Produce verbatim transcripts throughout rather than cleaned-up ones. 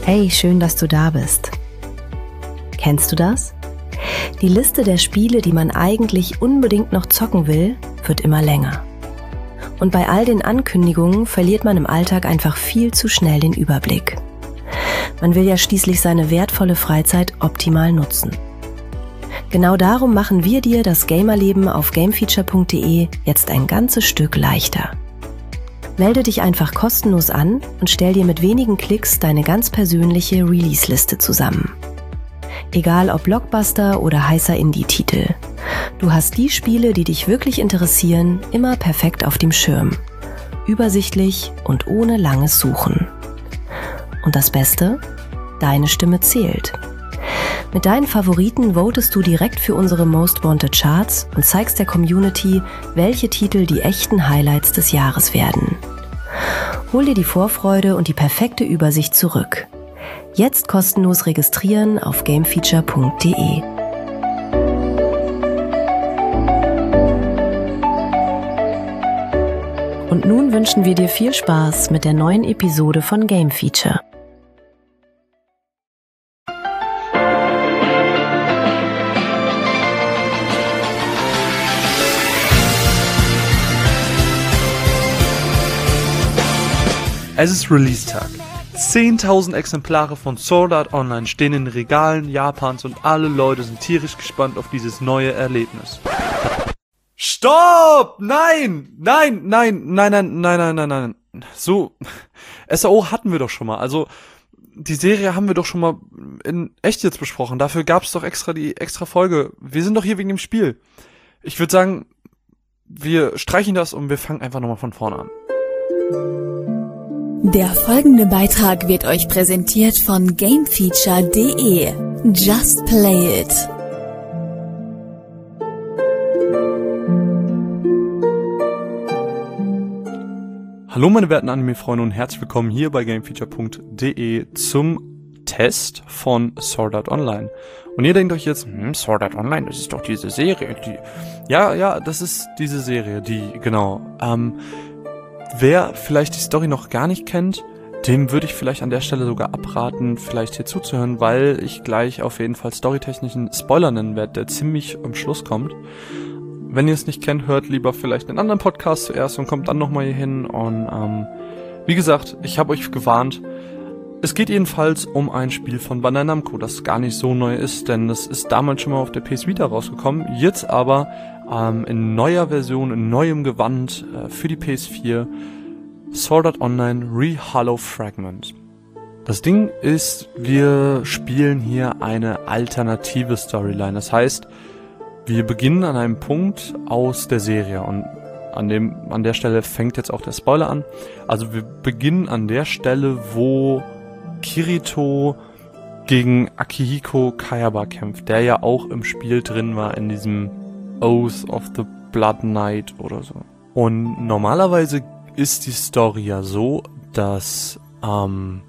Hey, schön, dass du da bist. Kennst du das? Die Liste der Spiele, die man eigentlich unbedingt noch zocken will, wird immer länger. Und bei all den Ankündigungen verliert man im Alltag einfach viel zu schnell den Überblick. Man will ja schließlich seine wertvolle Freizeit optimal nutzen. Genau darum machen wir dir das Gamerleben auf gamefeature punkt de jetzt ein ganzes Stück leichter. Melde dich einfach kostenlos an und stell dir mit wenigen Klicks deine ganz persönliche Release-Liste zusammen. Egal ob Blockbuster oder heißer Indie-Titel. Du hast die Spiele, die dich wirklich interessieren, immer perfekt auf dem Schirm. Übersichtlich und ohne langes Suchen. Und das Beste? Deine Stimme zählt. Mit deinen Favoriten votest du direkt für unsere Most Wanted Charts und zeigst der Community, welche Titel die echten Highlights des Jahres werden. Hol dir die Vorfreude und die perfekte Übersicht zurück. Jetzt kostenlos registrieren auf gamefeature punkt de. Und nun wünschen wir dir viel Spaß mit der neuen Episode von Game Feature. Es ist Release-Tag. zehntausend Exemplare von Sword Art Online stehen in den Regalen Japans und alle Leute sind tierisch gespannt auf dieses neue Erlebnis. Stopp! Nein! Nein, nein, nein, nein, nein, nein, nein, nein. So, S A O hatten wir doch schon mal. Also, die Serie haben wir doch schon mal in echt jetzt besprochen. Dafür gab es doch extra die extra Folge. Wir sind doch hier wegen dem Spiel. Ich würde sagen, wir streichen das und wir fangen einfach nochmal von vorne an. Der folgende Beitrag wird euch präsentiert von gamefeature punkt de. Just play it. Hallo meine werten Anime-Freunde und herzlich willkommen hier bei gamefeature punkt de zum Test von Sword Art Online. Und ihr denkt euch jetzt, hm, Sword Art Online, das ist doch diese Serie. Die ja, ja, das ist diese Serie, die, genau, ähm, wer vielleicht die Story noch gar nicht kennt, dem würde ich vielleicht an der Stelle sogar abraten, vielleicht hier zuzuhören, weil ich gleich auf jeden Fall storytechnischen Spoiler nennen werde, der ziemlich am Schluss kommt. Wenn ihr es nicht kennt, hört lieber vielleicht einen anderen Podcast zuerst und kommt dann nochmal hier hin. Und ähm, wie gesagt, ich habe euch gewarnt. Es geht jedenfalls um ein Spiel von Bandai Namco, das gar nicht so neu ist, denn das ist damals schon mal auf der P S Vita rausgekommen, jetzt aber ähm, in neuer Version, in neuem Gewand äh, für die P S vier, Sword Art Online Re-Hollow Fragment. Das Ding ist, wir spielen hier eine alternative Storyline, das heißt, wir beginnen an einem Punkt aus der Serie und an dem an der Stelle fängt jetzt auch der Spoiler an. Also wir beginnen an der Stelle, wo Kirito gegen Akihiko Kayaba kämpft, der ja auch im Spiel drin war, in diesem Oath of the Blood Knight oder so. Und normalerweise ist die Story ja so, dass ähm,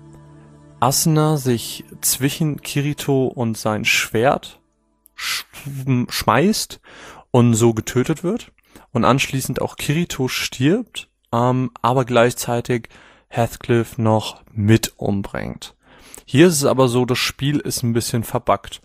Asuna sich zwischen Kirito und sein Schwert sch- schmeißt und so getötet wird. Und anschließend auch Kirito stirbt, ähm, aber gleichzeitig Heathcliff noch mit umbringt. Hier ist es aber so, das Spiel ist ein bisschen verbuggt.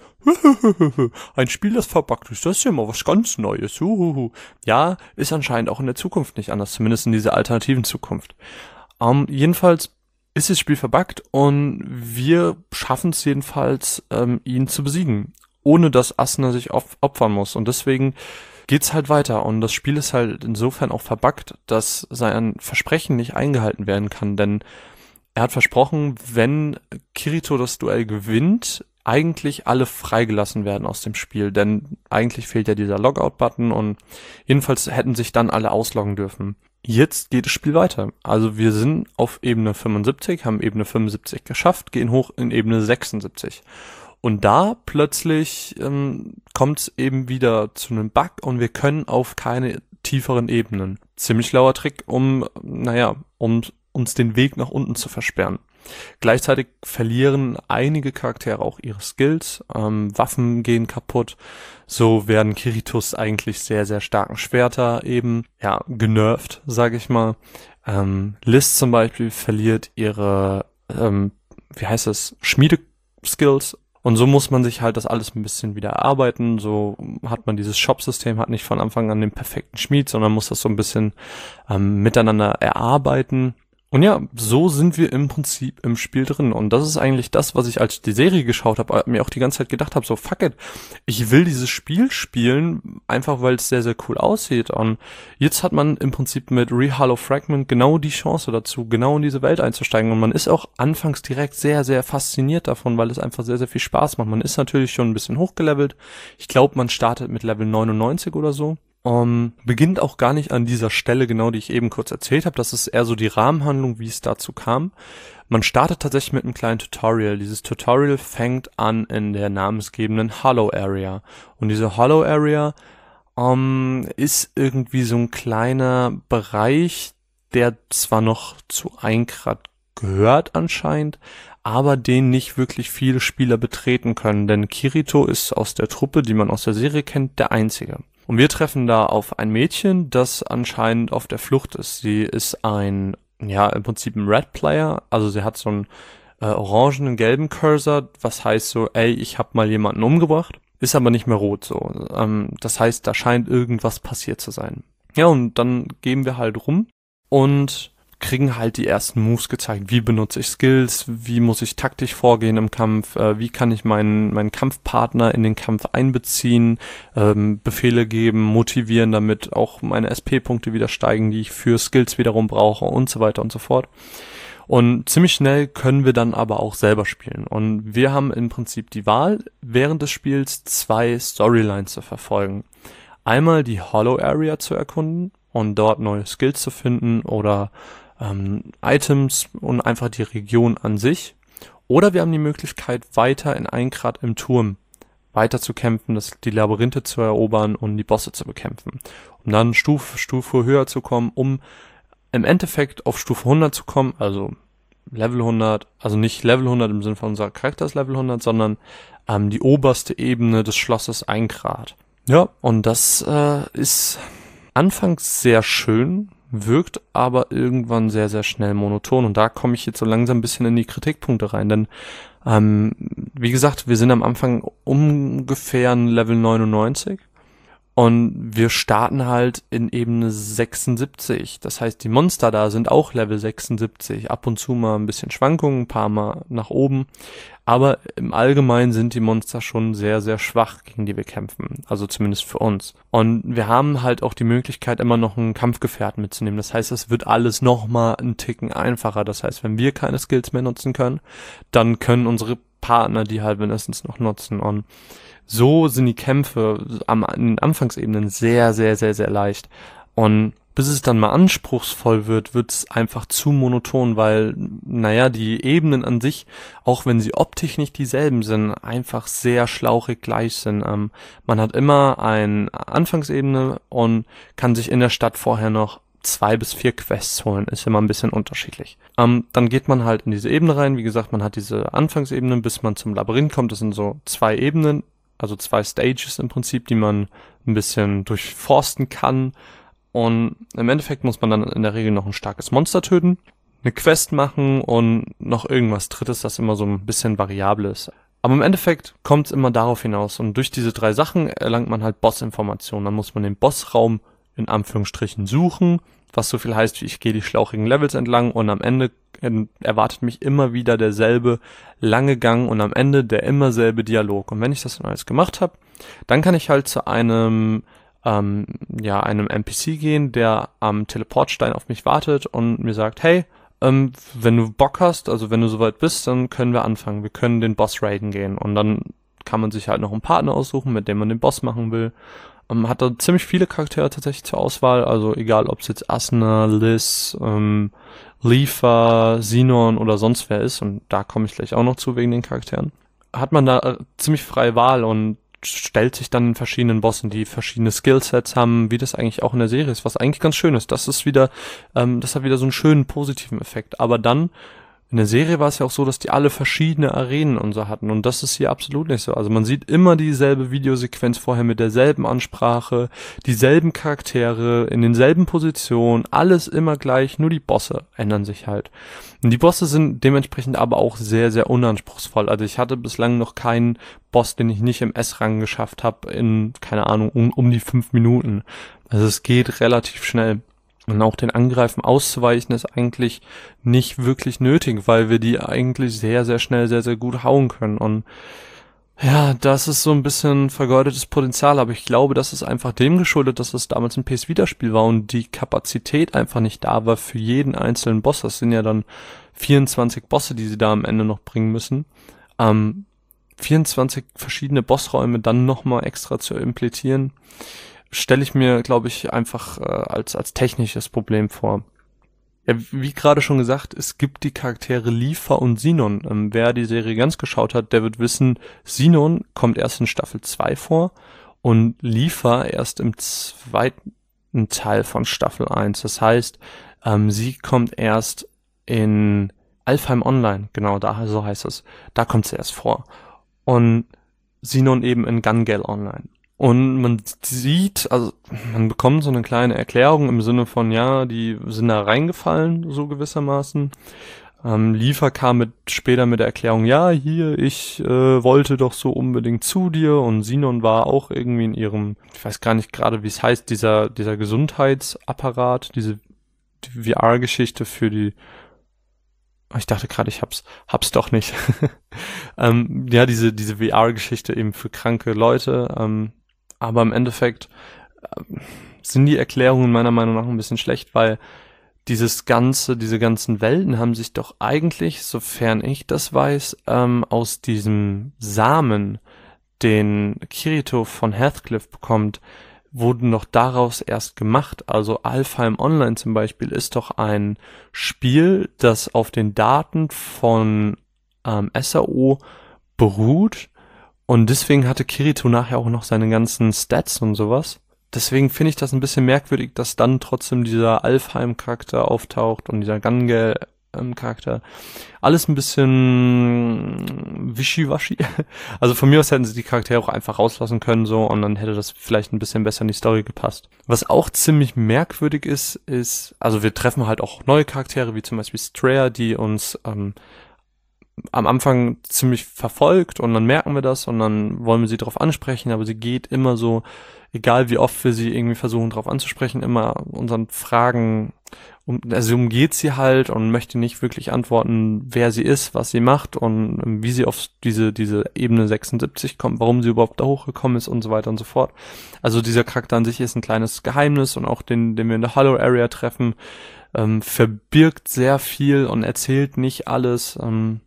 Ein Spiel, das verbuggt ist, das ist ja mal was ganz Neues. Ja, ist anscheinend auch in der Zukunft nicht anders, zumindest in dieser alternativen Zukunft. Ähm, jedenfalls ist das Spiel verbuggt und wir schaffen es jedenfalls, ähm, ihn zu besiegen, ohne dass Asuna sich op- opfern muss. Und deswegen geht's halt weiter und das Spiel ist halt insofern auch verbuggt, dass sein Versprechen nicht eingehalten werden kann, denn er hat versprochen, wenn Kirito das Duell gewinnt, eigentlich alle freigelassen werden aus dem Spiel, denn eigentlich fehlt ja dieser Logout-Button und jedenfalls hätten sich dann alle ausloggen dürfen. Jetzt geht das Spiel weiter. Also wir sind auf Ebene fünfundsiebzig, haben Ebene fünfundsiebzig geschafft, gehen hoch in Ebene sechsundsiebzig. Und da plötzlich ähm, kommt es eben wieder zu einem Bug und wir können auf keine tieferen Ebenen. Ziemlich lauer Trick, um, naja, um uns den Weg nach unten zu versperren. Gleichzeitig verlieren einige Charaktere auch ihre Skills, ähm, Waffen gehen kaputt, so werden Kiritos eigentlich sehr, sehr starken Schwerter eben, ja, genervt, sage ich mal. Ähm, Liz zum Beispiel verliert ihre ähm, wie heißt das, Schmiedeskills. Und so muss man sich halt das alles ein bisschen wieder erarbeiten. So hat man dieses Shop-System, hat nicht von Anfang an den perfekten Schmied, sondern muss das so ein bisschen ähm, miteinander erarbeiten. Und ja, so sind wir im Prinzip im Spiel drin. Und das ist eigentlich das, was ich, als ich die Serie geschaut habe, mir auch die ganze Zeit gedacht habe, so fuck it, ich will dieses Spiel spielen, einfach weil es sehr, sehr cool aussieht. Und jetzt hat man im Prinzip mit ReHalo Fragment genau die Chance dazu, genau in diese Welt einzusteigen. Und man ist auch anfangs direkt sehr, sehr fasziniert davon, weil es einfach sehr, sehr viel Spaß macht. Man ist natürlich schon ein bisschen hochgelevelt. Ich glaube, man startet mit Level neunundneunzig oder so. Um, beginnt auch gar nicht an dieser Stelle genau, die ich eben kurz erzählt habe. Das ist eher so die Rahmenhandlung, wie es dazu kam. Man startet tatsächlich mit einem kleinen Tutorial. Dieses Tutorial fängt an in der namensgebenden Hollow Area. Und diese Hollow Area um, ist irgendwie so ein kleiner Bereich, der zwar noch zu Eingrad gehört anscheinend, aber den nicht wirklich viele Spieler betreten können. Denn Kirito ist aus der Truppe, die man aus der Serie kennt, der Einzige. Und wir treffen da auf ein Mädchen, das anscheinend auf der Flucht ist. Sie ist ein, ja, im Prinzip ein Red Player. Also sie hat so einen äh, orangenen, gelben Cursor, was heißt so, ey, ich hab mal jemanden umgebracht. Ist aber nicht mehr rot so. Ähm, das heißt, da scheint irgendwas passiert zu sein. Ja, und dann gehen wir halt rum und kriegen halt die ersten Moves gezeigt. Wie benutze ich Skills? Wie muss ich taktisch vorgehen im Kampf? Äh, wie kann ich meinen meinen Kampfpartner in den Kampf einbeziehen? Ähm, Befehle geben, motivieren, damit auch meine S P-Punkte wieder steigen, die ich für Skills wiederum brauche und so weiter und so fort. Und ziemlich schnell können wir dann aber auch selber spielen. Und wir haben im Prinzip die Wahl, während des Spiels zwei Storylines zu verfolgen. Einmal die Hollow Area zu erkunden und dort neue Skills zu finden oder ähm, Items und einfach die Region an sich. Oder wir haben die Möglichkeit, weiter in Eingrad im Turm weiter zu kämpfen, das, die Labyrinthe zu erobern und die Bosse zu bekämpfen. Um dann Stufe für Stufe höher zu kommen, um im Endeffekt auf Stufe hundert zu kommen, also Level hundert, also nicht Level hundert im Sinne von unser Charakter ist Level hundert, sondern ähm, die oberste Ebene des Schlosses Eingrad. Ja, und das äh, ist anfangs sehr schön, wirkt aber irgendwann sehr, sehr schnell monoton. Und da komme ich jetzt so langsam ein bisschen in die Kritikpunkte rein. Denn, ähm, wie gesagt, wir sind am Anfang ungefähr ein Level neunundneunzig. Und wir starten halt in Ebene sechsundsiebzig. Das heißt, die Monster da sind auch Level sechsundsiebzig. Ab und zu mal ein bisschen Schwankungen, ein paar Mal nach oben. Aber im Allgemeinen sind die Monster schon sehr, sehr schwach, gegen die wir kämpfen. Also zumindest für uns. Und wir haben halt auch die Möglichkeit, immer noch einen Kampfgefährten mitzunehmen. Das heißt, es wird alles nochmal einen Ticken einfacher. Das heißt, wenn wir keine Skills mehr nutzen können, dann können unsere Partner die halt mindestens noch nutzen. Und so sind die Kämpfe am, an den Anfangsebenen sehr, sehr, sehr, sehr leicht. Und bis es dann mal anspruchsvoll wird, wird es einfach zu monoton, weil, naja, die Ebenen an sich, auch wenn sie optisch nicht dieselben sind, einfach sehr schlauchig gleich sind. Ähm, man hat immer eine Anfangsebene und kann sich in der Stadt vorher noch zwei bis vier Quests holen, ist immer ein bisschen unterschiedlich. Ähm, dann geht man halt in diese Ebene rein, wie gesagt, man hat diese Anfangsebene, bis man zum Labyrinth kommt, das sind so zwei Ebenen, also zwei Stages im Prinzip, die man ein bisschen durchforsten kann. Und im Endeffekt muss man dann in der Regel noch ein starkes Monster töten, eine Quest machen und noch irgendwas Drittes, das immer so ein bisschen variabel ist. Aber im Endeffekt kommt es immer darauf hinaus. Und durch diese drei Sachen erlangt man halt Boss-Informationen. Dann muss man den Bossraum in Anführungsstrichen suchen, was so viel heißt, wie ich gehe die schlauchigen Levels entlang und am Ende erwartet mich immer wieder derselbe lange Gang und am Ende der immer selbe Dialog. Und wenn ich das dann alles gemacht habe, dann kann ich halt zu einem ähm, ja einem N P C gehen, der am Teleportstein auf mich wartet und mir sagt, hey, ähm, wenn du Bock hast, also wenn du soweit bist, dann können wir anfangen. Wir können den Boss raiden gehen und dann kann man sich halt noch einen Partner aussuchen, mit dem man den Boss machen will. Um, hat da ziemlich viele Charaktere tatsächlich zur Auswahl, also egal ob es jetzt Asuna, Liz, ähm, Leafa, Xenon oder sonst wer ist, und da komme ich gleich auch noch zu wegen den Charakteren, hat man da äh, ziemlich freie Wahl und stellt sich dann in verschiedenen Bossen, die verschiedene Skillsets haben, wie das eigentlich auch in der Serie ist, was eigentlich ganz schön ist. Das ist wieder, ähm, das hat wieder so einen schönen positiven Effekt, aber dann in der Serie war es ja auch so, dass die alle verschiedene Arenen und so hatten und das ist hier absolut nicht so. Also man sieht immer dieselbe Videosequenz vorher mit derselben Ansprache, dieselben Charaktere, in denselben Positionen, alles immer gleich, nur die Bosse ändern sich halt. Und die Bosse sind dementsprechend aber auch sehr, sehr unanspruchsvoll. Also ich hatte bislang noch keinen Boss, den ich nicht im S-Rang geschafft habe in, keine Ahnung, um, um die fünf Minuten. Also es geht relativ schnell. Und auch den Angreifen auszuweichen ist eigentlich nicht wirklich nötig, weil wir die eigentlich sehr, sehr schnell, sehr, sehr gut hauen können. Und ja, das ist so ein bisschen vergeudetes Potenzial, aber ich glaube, das ist einfach dem geschuldet, dass es damals ein P S Vita-Spiel war und die Kapazität einfach nicht da war für jeden einzelnen Boss. Das sind ja dann vierundzwanzig Bosse, die sie da am Ende noch bringen müssen. Ähm, vierundzwanzig verschiedene Bossräume dann nochmal extra zu implementieren, stelle ich mir, glaube ich, einfach äh, als als technisches Problem vor. Ja, wie gerade schon gesagt, es gibt die Charaktere Lifa und Sinon. Ähm, wer die Serie ganz geschaut hat, der wird wissen, Sinon kommt erst in Staffel zwei vor und Lifa erst im zweiten Teil von Staffel eins. Das heißt, ähm, sie kommt erst in Alfheim Online, genau, da so heißt es. Da kommt sie erst vor. Und Sinon eben in Gun Gale Online. Und man sieht, also man bekommt so eine kleine Erklärung im Sinne von, ja, die sind da reingefallen, so gewissermaßen. Ähm, Lifa kam mit, später mit der Erklärung, ja, hier, ich äh, wollte doch so unbedingt zu dir. Und Sinon war auch irgendwie in ihrem, ich weiß gar nicht gerade, wie es heißt, dieser dieser Gesundheitsapparat, diese die V R-Geschichte für die, ich dachte gerade, ich hab's, hab's doch nicht. ähm, ja, diese diese V R-Geschichte eben für kranke Leute, ähm, aber im Endeffekt äh, sind die Erklärungen meiner Meinung nach ein bisschen schlecht, weil dieses ganze, diese ganzen Welten haben sich doch eigentlich, sofern ich das weiß, ähm, aus diesem Samen, den Kirito von Heathcliff bekommt, wurden noch daraus erst gemacht. Also Alfheim Online zum Beispiel ist doch ein Spiel, das auf den Daten von ähm, S A O beruht. Und deswegen hatte Kirito nachher auch noch seine ganzen Stats und sowas. Deswegen finde ich das ein bisschen merkwürdig, dass dann trotzdem dieser Alfheim-Charakter auftaucht und dieser Gun Gale-Charakter. Alles ein bisschen wischiwaschi. Also von mir aus hätten sie die Charaktere auch einfach rauslassen können so und dann hätte das vielleicht ein bisschen besser in die Story gepasst. Was auch ziemlich merkwürdig ist, ist, also wir treffen halt auch neue Charaktere, wie zum Beispiel Straya, die uns ähm, am Anfang ziemlich verfolgt und dann merken wir das und dann wollen wir sie darauf ansprechen, aber sie geht immer so, egal wie oft wir sie irgendwie versuchen darauf anzusprechen, immer unseren Fragen, um, also sie umgeht sie halt und möchte nicht wirklich antworten, wer sie ist, was sie macht und wie sie auf diese diese Ebene sechsundsiebzig kommt, warum sie überhaupt da hochgekommen ist und so weiter und so fort. Also dieser Charakter an sich ist ein kleines Geheimnis und auch den, den wir in der Hollow Area treffen, ähm, verbirgt sehr viel und erzählt nicht alles. Ähm,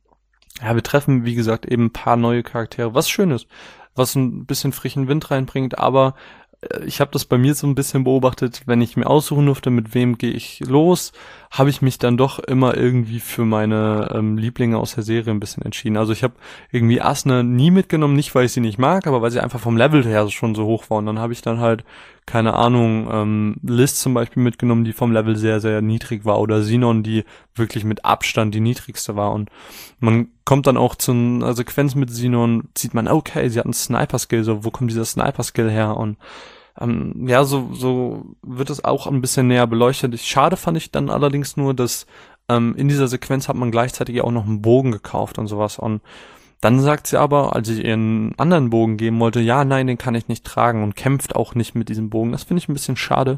Ja, wir treffen, wie gesagt, eben ein paar neue Charaktere, was schön ist, was ein bisschen frischen Wind reinbringt, aber äh, ich habe das bei mir so ein bisschen beobachtet, wenn ich mir aussuchen durfte, mit wem gehe ich los, habe ich mich dann doch immer irgendwie für meine ähm, Lieblinge aus der Serie ein bisschen entschieden. Also ich habe irgendwie Asne nie mitgenommen, nicht weil ich sie nicht mag, aber weil sie einfach vom Level her schon so hoch war. Und dann habe ich dann halt, keine Ahnung, ähm, Liz zum Beispiel mitgenommen, die vom Level sehr, sehr niedrig war. Oder Sinon, die wirklich mit Abstand die niedrigste war. Und man kommt dann auch zu einer Sequenz mit Sinon, sieht man, okay, sie hat einen Sniper-Skill, so, wo kommt dieser Sniper-Skill her? Und Ähm, ja, so so wird es auch ein bisschen näher beleuchtet. Schade fand ich dann allerdings nur, dass ähm, in dieser Sequenz hat man gleichzeitig auch noch einen Bogen gekauft und sowas. Und dann sagt sie aber, als ich ihr einen anderen Bogen geben wollte, ja, nein, den kann ich nicht tragen und kämpft auch nicht mit diesem Bogen. Das finde ich ein bisschen schade,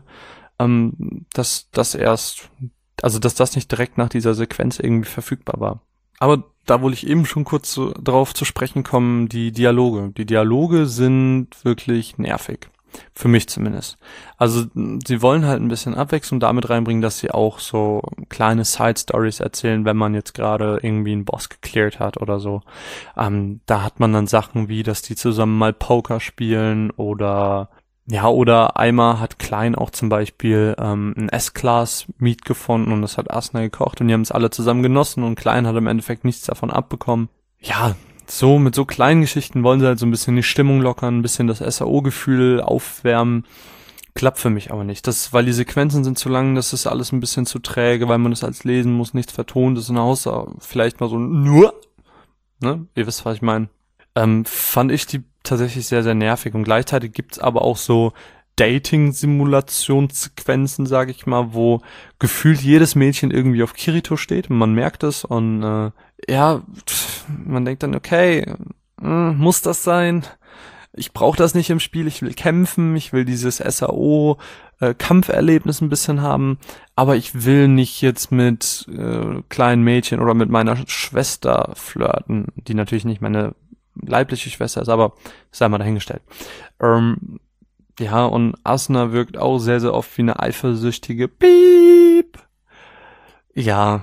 ähm, dass das erst, also dass das nicht direkt nach dieser Sequenz irgendwie verfügbar war. Aber da wollte ich eben schon kurz so drauf zu sprechen kommen, die Dialoge. Die Dialoge sind wirklich nervig. Für mich zumindest. Also sie wollen halt ein bisschen Abwechslung damit reinbringen, dass sie auch so kleine Side-Stories erzählen, wenn man jetzt gerade irgendwie einen Boss gecleared hat oder so. Ähm, da hat man dann Sachen wie, dass die zusammen mal Poker spielen oder ja, oder Aima hat Klein auch zum Beispiel ähm, ein S-Class-Meat gefunden und das hat Asna gekocht und die haben es alle zusammen genossen und Klein hat im Endeffekt nichts davon abbekommen. Ja, so, mit so kleinen Geschichten wollen sie halt so ein bisschen die Stimmung lockern, ein bisschen das S A O-Gefühl aufwärmen. Klappt für mich aber nicht. Das, weil die Sequenzen sind zu lang, das ist alles ein bisschen zu träge, weil man das alles lesen muss, nichts vertont ist, außer vielleicht mal so nur, ne, ihr wisst, was ich meine. Ähm, fand ich die tatsächlich sehr, sehr nervig und gleichzeitig gibt's aber auch so Dating-Simulationssequenzen, sage ich mal, wo gefühlt jedes Mädchen irgendwie auf Kirito steht und man merkt es und äh, ja, man denkt dann, okay, äh, muss das sein? Ich brauche das nicht im Spiel, ich will kämpfen, ich will dieses S A O-Kampferlebnis äh, ein bisschen haben, aber ich will nicht jetzt mit äh, kleinen Mädchen oder mit meiner Schwester flirten, die natürlich nicht meine leibliche Schwester ist, aber sei mal dahingestellt. Ähm, ja, und Asuna wirkt auch sehr, sehr oft wie eine eifersüchtige Piep. Ja,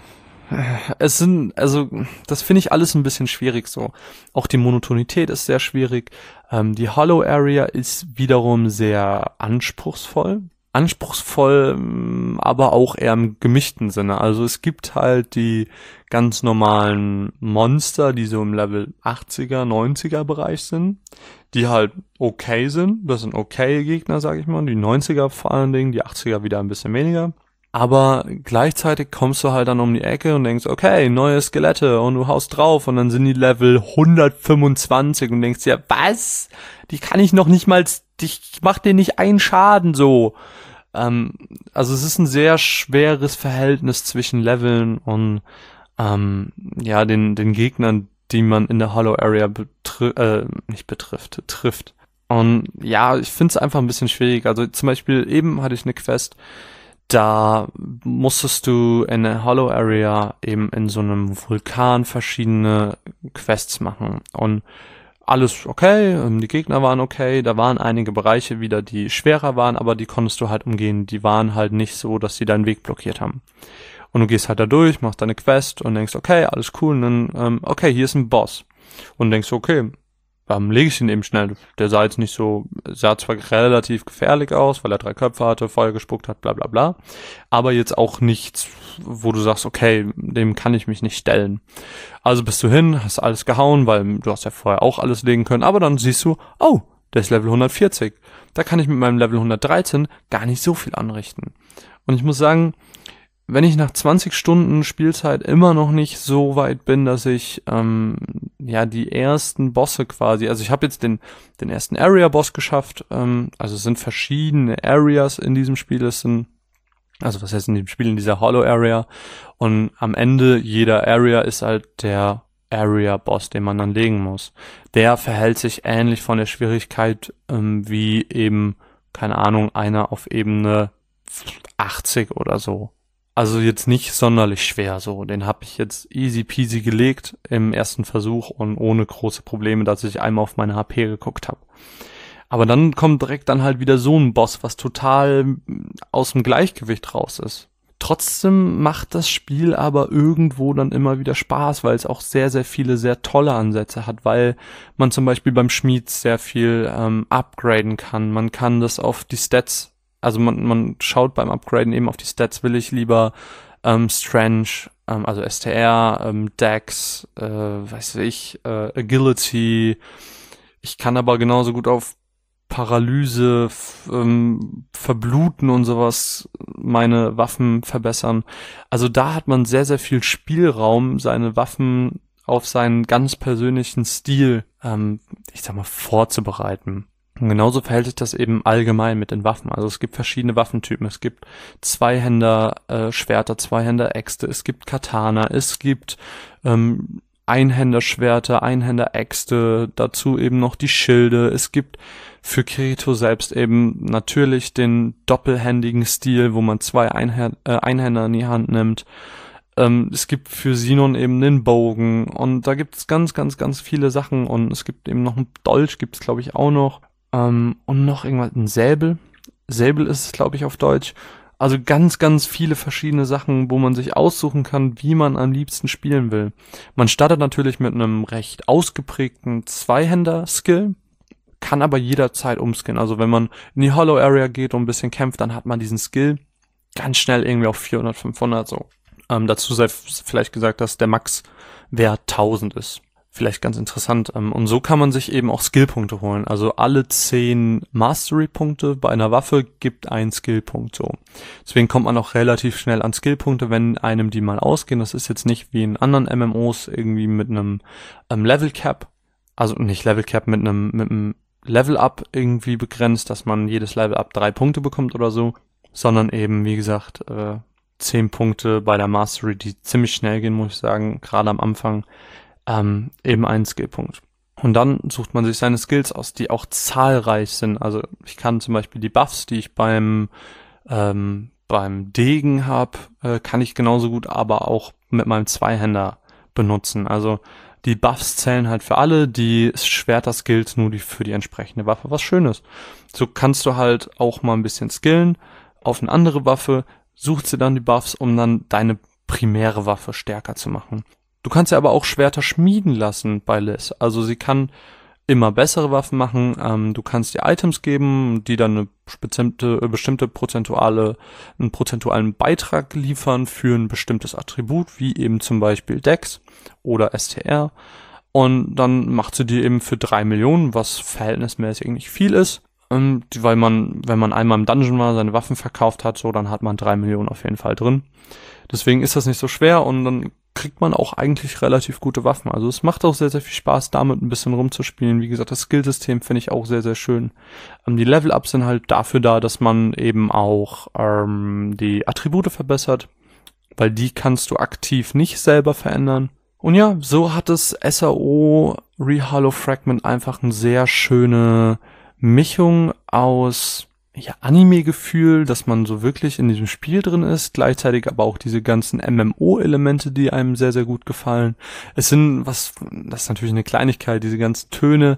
es sind, also das finde ich alles ein bisschen schwierig so. Auch die Monotonität ist sehr schwierig. Ähm, die Hollow Area ist wiederum sehr anspruchsvoll. Anspruchsvoll, aber auch eher im gemischten Sinne. Also es gibt halt die ganz normalen Monster, die so im Level achtziger, neunziger Bereich sind, die halt okay sind. Das sind okay Gegner, sag ich mal. Die neunziger vor allen Dingen, die achtziger wieder ein bisschen weniger. Aber gleichzeitig kommst du halt dann um die Ecke und denkst, okay, neue Skelette und du haust drauf und dann sind die Level hundertfünfundzwanzig und denkst dir, was? Die kann ich noch nicht mal, ich mach dir nicht einen Schaden so. Ähm, also es ist ein sehr schweres Verhältnis zwischen Leveln und ähm, ja, den den Gegnern, die man in der Hollow Area betri- äh, nicht betrifft, trifft. Und ja, ich finde es einfach ein bisschen schwierig. Also zum Beispiel eben hatte ich eine Quest, da musstest du in der Hollow Area eben in so einem Vulkan verschiedene Quests machen und alles okay, die Gegner waren okay, da waren einige Bereiche wieder, die schwerer waren, aber die konntest du halt umgehen, die waren halt nicht so, dass sie deinen Weg blockiert haben. Und du gehst halt da durch, machst deine Quest und denkst, okay, alles cool, und dann, ähm, okay, hier ist ein Boss. Und denkst, okay, ähm, lege ich ihn eben schnell. Der sah jetzt nicht so, sah zwar relativ gefährlich aus, weil er drei Köpfe hatte, Feuer gespuckt hat, bla bla bla, aber jetzt auch nichts, wo du sagst, okay, dem kann ich mich nicht stellen. Also bist du hin, hast alles gehauen, weil du hast ja vorher auch alles legen können, aber dann siehst du, oh, der ist Level hundertvierzig. Da kann ich mit meinem Level hundertdreizehn gar nicht so viel anrichten. Und ich muss sagen, wenn ich nach zwanzig Stunden Spielzeit immer noch nicht so weit bin, dass ich ähm, ja die ersten Bosse quasi, also ich habe jetzt den den ersten Area-Boss geschafft, ähm, also es sind verschiedene Areas in diesem Spiel, es sind, also was heißt in dem Spiel, in dieser Hollow Area, und am Ende jeder Area ist halt der Area-Boss, den man dann legen muss. Der verhält sich ähnlich von der Schwierigkeit ähm, wie eben, keine Ahnung, einer auf Ebene achtzig oder so. Also jetzt nicht sonderlich schwer so. Den habe ich jetzt easy peasy gelegt im ersten Versuch und ohne große Probleme, dass ich einmal auf meine H P geguckt habe. Aber dann kommt direkt dann halt wieder so ein Boss, was total aus dem Gleichgewicht raus ist. Trotzdem macht das Spiel aber irgendwo dann immer wieder Spaß, weil es auch sehr, sehr viele sehr tolle Ansätze hat, weil man zum Beispiel beim Schmied sehr viel ähm, upgraden kann. Man kann das auf die Stats, also man, man schaut beim Upgraden eben auf die Stats, will ich lieber ähm, Strength, ähm, also S T R, ähm, Dex, äh, weiß ich, äh, Agility. Ich kann aber genauso gut auf Paralyse, f- ähm, Verbluten und sowas meine Waffen verbessern. Also da hat man sehr, sehr viel Spielraum, seine Waffen auf seinen ganz persönlichen Stil, ähm, ich sag mal, vorzubereiten. Und genauso verhält sich das eben allgemein mit den Waffen. Also es gibt verschiedene Waffentypen. Es gibt Zweihänder äh, Schwerter, Zweihänder Äxte, es gibt Katana, es gibt ähm, Einhänderschwerter, Einhänderäxte, dazu eben noch die Schilde. Es gibt für Kirito selbst eben natürlich den doppelhändigen Stil, wo man zwei Einhä- äh, Einhänder in die Hand nimmt. Ähm, es gibt für Sinon eben den Bogen und da gibt es ganz, ganz, ganz viele Sachen und es gibt eben noch einen Dolch, gibt es glaube ich auch noch. Ähm, und noch irgendwas, ein Säbel. Säbel ist es glaube ich auf Deutsch. Also ganz, ganz viele verschiedene Sachen, wo man sich aussuchen kann, wie man am liebsten spielen will. Man startet natürlich mit einem recht ausgeprägten Zweihänder-Skill, kann aber jederzeit umskillen. Also wenn man in die Hollow Area geht und ein bisschen kämpft, dann hat man diesen Skill ganz schnell irgendwie auf vierhundert, fünfhundert so. Ähm, dazu sei f- vielleicht gesagt, dass der Max-Wert tausend ist. vielleicht ganz interessant. Und so kann man sich eben auch Skillpunkte holen. Also alle zehn Mastery-Punkte bei einer Waffe gibt einen Skillpunkt so. Deswegen kommt man auch relativ schnell an Skillpunkte, wenn einem die mal ausgehen. Das ist jetzt nicht wie in anderen M M Os irgendwie mit einem ähm, Level Cap, also nicht Level Cap, mit einem, mit einem Level Up irgendwie begrenzt, dass man jedes Level Up drei Punkte bekommt oder so, sondern eben, wie gesagt, äh, zehn Punkte bei der Mastery, die ziemlich schnell gehen, muss ich sagen, gerade am Anfang, ähm, eben einen Skillpunkt. Und dann sucht man sich seine Skills aus, die auch zahlreich sind. Also ich kann zum Beispiel die Buffs, die ich beim ähm, beim Degen habe, äh, kann ich genauso gut aber auch mit meinem Zweihänder benutzen. Also die Buffs zählen halt für alle, die Schwerter-Skills nur die für die entsprechende Waffe, was schön ist. So kannst du halt auch mal ein bisschen skillen auf eine andere Waffe, suchst dir dann die Buffs, um dann deine primäre Waffe stärker zu machen. Du kannst ja aber auch Schwerter schmieden lassen bei Liz. Also sie kann immer bessere Waffen machen. Ähm, du kannst dir Items geben, die dann eine bestimmte, bestimmte prozentuale, einen prozentualen Beitrag liefern für ein bestimmtes Attribut, wie eben zum Beispiel Dex oder S T R. Und dann macht sie die eben für drei Millionen, was verhältnismäßig nicht viel ist. Ähm, weil man, wenn man einmal im Dungeon mal seine Waffen verkauft hat, so, dann hat man drei Millionen auf jeden Fall drin. Deswegen ist das nicht so schwer und dann kriegt man auch eigentlich relativ gute Waffen. Also es macht auch sehr, sehr viel Spaß, damit ein bisschen rumzuspielen. Wie gesagt, das Skillsystem finde ich auch sehr, sehr schön. Ähm, die Level-Ups sind halt dafür da, dass man eben auch ähm, die Attribute verbessert, weil die kannst du aktiv nicht selber verändern. Und ja, so hat das S A O Re-Hollow Fragment einfach eine sehr schöne Mischung aus ja, Anime-Gefühl, dass man so wirklich in diesem Spiel drin ist, gleichzeitig aber auch diese ganzen M M O-Elemente, die einem sehr, sehr gut gefallen. Es sind, was, das ist natürlich eine Kleinigkeit, diese ganzen Töne,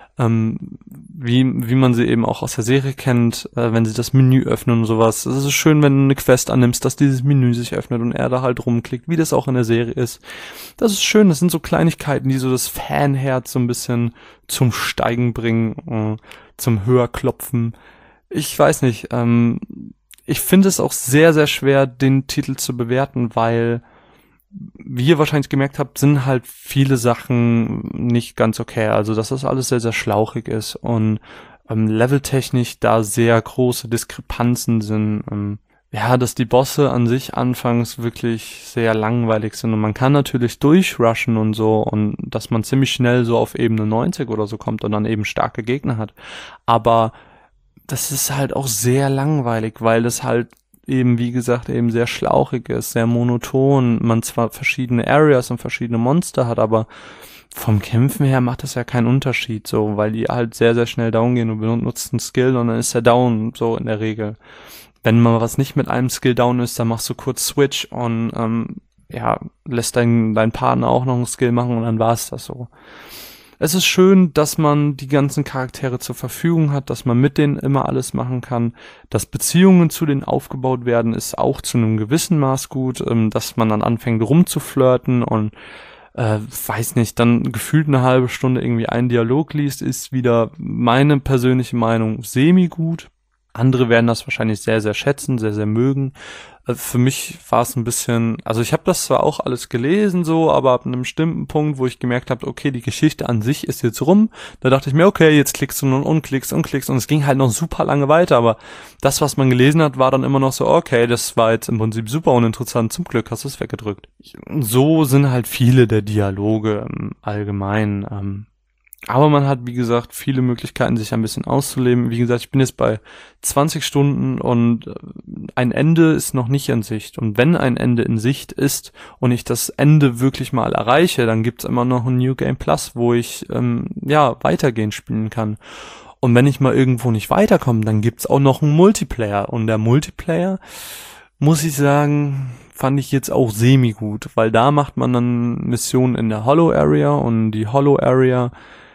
ähm, wie, wie man sie eben auch aus der Serie kennt, äh, wenn sie das Menü öffnen und sowas. Es ist schön, wenn du eine Quest annimmst, dass dieses Menü sich öffnet und er da halt rumklickt, wie das auch in der Serie ist. Das ist schön, das sind so Kleinigkeiten, die so das Fanherz so ein bisschen zum Steigen bringen, äh, zum Höherklopfen. Ich weiß nicht, ähm, ich finde es auch sehr, sehr schwer, den Titel zu bewerten, weil, wie ihr wahrscheinlich gemerkt habt, sind halt viele Sachen nicht ganz okay. Also, dass das alles sehr, sehr schlauchig ist und ähm, leveltechnisch da sehr große Diskrepanzen sind. Ähm, ja, dass die Bosse an sich anfangs wirklich sehr langweilig sind und man kann natürlich durchrushen und so und dass man ziemlich schnell so auf Ebene neunzig oder so kommt und dann eben starke Gegner hat. Aber das ist halt auch sehr langweilig, weil das halt eben, wie gesagt, eben sehr schlauchig ist, sehr monoton. Man zwar verschiedene Areas und verschiedene Monster hat, aber vom Kämpfen her macht das ja keinen Unterschied, so, weil die halt sehr, sehr schnell down gehen und benutzt einen Skill und dann ist er down, so in der Regel. Wenn mal was nicht mit einem Skill down ist, dann machst du kurz Switch und, ähm, ja, lässt dein, dein Partner auch noch einen Skill machen und dann war's das so. Es ist schön, dass man die ganzen Charaktere zur Verfügung hat, dass man mit denen immer alles machen kann, dass Beziehungen zu denen aufgebaut werden, ist auch zu einem gewissen Maß gut, dass man dann anfängt rumzuflirten und äh, weiß nicht, dann gefühlt eine halbe Stunde irgendwie einen Dialog liest, ist wieder meine persönliche Meinung semi-gut. Andere werden das wahrscheinlich sehr, sehr schätzen, sehr, sehr mögen. Für mich war es ein bisschen, also ich habe das zwar auch alles gelesen so, aber ab einem bestimmten Punkt, wo ich gemerkt habe, okay, die Geschichte an sich ist jetzt rum, da dachte ich mir, okay, jetzt klickst du nun und klickst und klickst und es ging halt noch super lange weiter, aber das, was man gelesen hat, war dann immer noch so, okay, das war jetzt im Prinzip super uninteressant, zum Glück hast du es weggedrückt. So sind halt viele der Dialoge im Allgemeinen, ähm, aber man hat, wie gesagt, viele Möglichkeiten, sich ein bisschen auszuleben. Wie gesagt, ich bin jetzt bei zwanzig Stunden und ein Ende ist noch nicht in Sicht. Und wenn ein Ende in Sicht ist und ich das Ende wirklich mal erreiche, dann gibt's immer noch ein New Game Plus, wo ich ähm, ja weitergehend spielen kann. Und wenn ich mal irgendwo nicht weiterkomme, dann gibt's auch noch einen Multiplayer. Und der Multiplayer, muss ich sagen, fand ich jetzt auch semi-gut, weil da macht man dann Missionen in der Hollow Area und die Hollow Area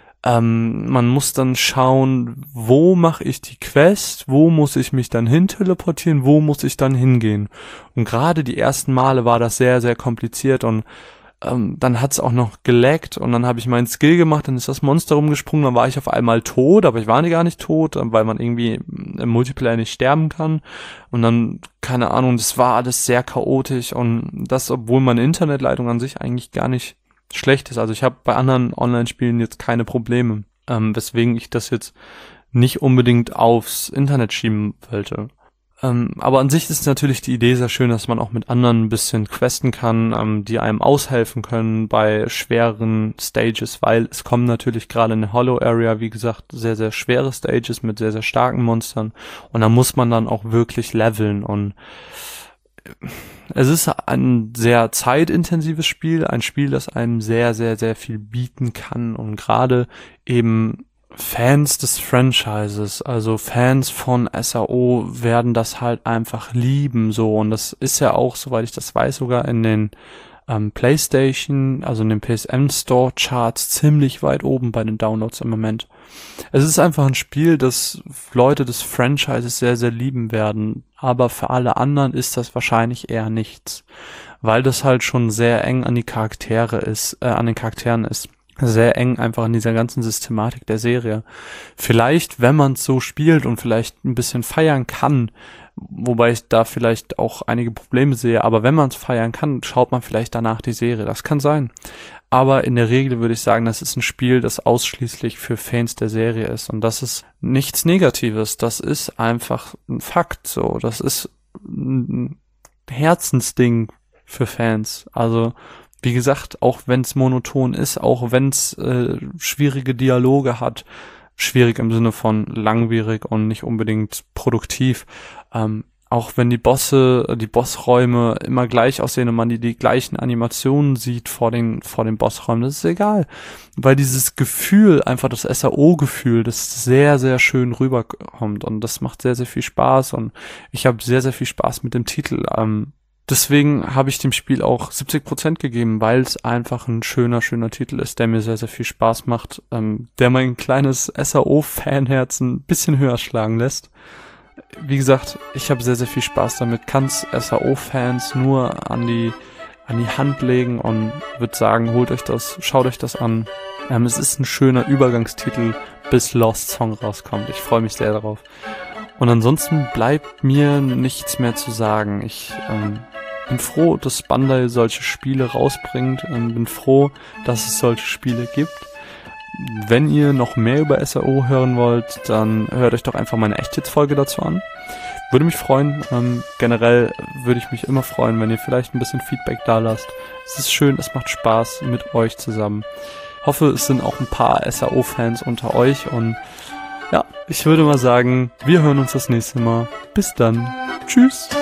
Ähm, man muss dann schauen, wo mache ich die Quest, wo muss ich mich dann hin teleportieren, wo muss ich dann hingehen. Und gerade die ersten Male war das sehr, sehr kompliziert und ähm, dann hat's auch noch gelaggt und dann habe ich meinen Skill gemacht, dann ist das Monster rumgesprungen, dann war ich auf einmal tot, aber ich war gar nicht tot, weil man irgendwie im Multiplayer nicht sterben kann. Und dann, keine Ahnung, das war alles sehr chaotisch und das, obwohl meine Internetleitung an sich eigentlich gar nicht schlecht ist. Also ich habe bei anderen Online-Spielen jetzt keine Probleme, ähm, weswegen ich das jetzt nicht unbedingt aufs Internet schieben wollte. Ähm, aber an sich ist natürlich die Idee sehr schön, dass man auch mit anderen ein bisschen questen kann, ähm, die einem aushelfen können bei schweren Stages, weil es kommen natürlich gerade in der Hollow Area, wie gesagt, sehr, sehr schwere Stages mit sehr, sehr starken Monstern und da muss man dann auch wirklich leveln und es ist ein sehr zeitintensives Spiel, ein Spiel, das einem sehr, sehr, sehr viel bieten kann und gerade eben Fans des Franchises, also Fans von S A O werden das halt einfach lieben so und das ist ja auch, soweit ich das weiß, sogar in den ähm, PlayStation, also in den P S N Store Charts ziemlich weit oben bei den Downloads im Moment. Es ist einfach ein Spiel, das Leute des Franchises sehr, sehr lieben werden, aber für alle anderen ist das wahrscheinlich eher nichts, weil das halt schon sehr eng an die Charaktere ist, äh, an den Charakteren ist. Sehr eng einfach an dieser ganzen Systematik der Serie. Vielleicht, wenn man es so spielt und vielleicht ein bisschen feiern kann, wobei ich da vielleicht auch einige Probleme sehe, aber wenn man es feiern kann, schaut man vielleicht danach die Serie. Das kann sein. Aber in der Regel würde ich sagen, das ist ein Spiel, das ausschließlich für Fans der Serie ist. Und das ist nichts Negatives. Das ist einfach ein Fakt so. Das ist ein Herzensding für Fans. Also wie gesagt, auch wenn es monoton ist, auch wenn es äh, schwierige Dialoge hat, schwierig im Sinne von langwierig und nicht unbedingt produktiv, ähm, auch wenn die Bosse, die Bossräume immer gleich aussehen und man die, die gleichen Animationen sieht vor den vor den Bossräumen, das ist egal, weil dieses Gefühl, einfach das S A O-Gefühl, das sehr, sehr schön rüberkommt und das macht sehr, sehr viel Spaß und ich habe sehr, sehr viel Spaß mit dem Titel. Ähm, Deswegen habe ich dem Spiel auch siebzig Prozent gegeben, weil es einfach ein schöner, schöner Titel ist, der mir sehr, sehr viel Spaß macht, ähm, der mein kleines S A O-Fanherz ein bisschen höher schlagen lässt. Wie gesagt, ich habe sehr, sehr viel Spaß damit, kann es S A O-Fans nur an die an die Hand legen und würde sagen, holt euch das, schaut euch das an. Ähm, es ist ein schöner Übergangstitel, bis Lost Song rauskommt. Ich freue mich sehr darauf. Und ansonsten bleibt mir nichts mehr zu sagen. Ich ähm, bin froh, dass Bandai solche Spiele rausbringt und bin froh, dass es solche Spiele gibt. Wenn ihr noch mehr über S A O hören wollt, dann hört euch doch einfach meine Echtheitsfolge dazu an. Würde mich freuen. Ähm, generell würde ich mich immer freuen, wenn ihr vielleicht ein bisschen Feedback da lasst. Es ist schön, es macht Spaß mit euch zusammen. Hoffe, es sind auch ein paar S A O-Fans unter euch und ja, ich würde mal sagen, wir hören uns das nächste Mal. Bis dann. Tschüss.